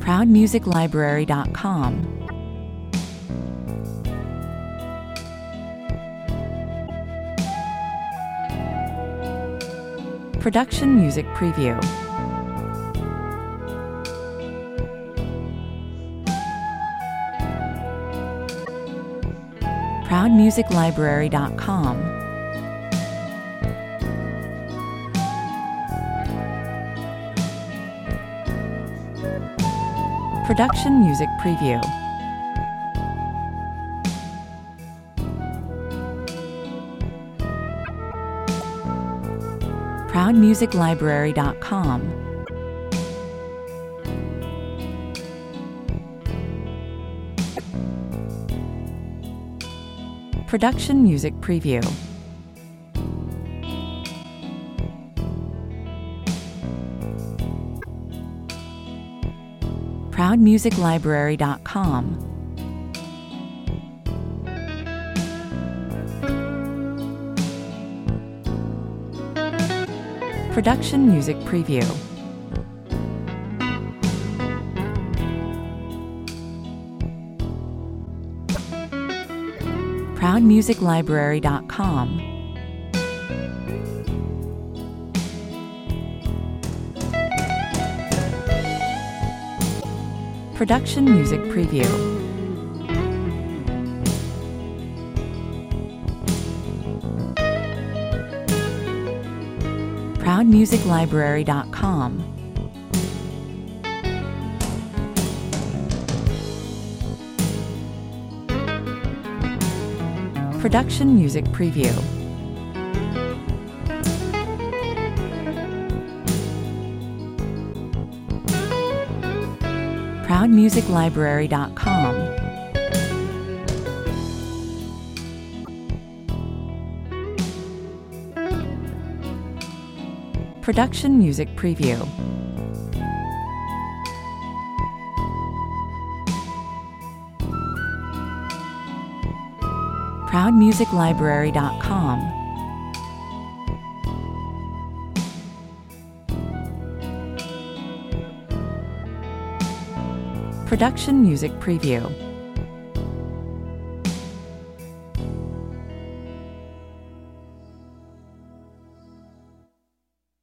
ProudMusicLibrary.com. Production Music Preview. ProudMusicLibrary.com. Production Music Preview. ProudMusicLibrary.com. Production Music Preview. ProudMusicLibrary.com. Production Music Preview. ProudMusicLibrary.com. Production Music Preview. ProudMusicLibrary.com. Production Music Preview. ProudMusicLibrary.com. Production Music Preview. ProudMusicLibrary.com. Production Music Preview.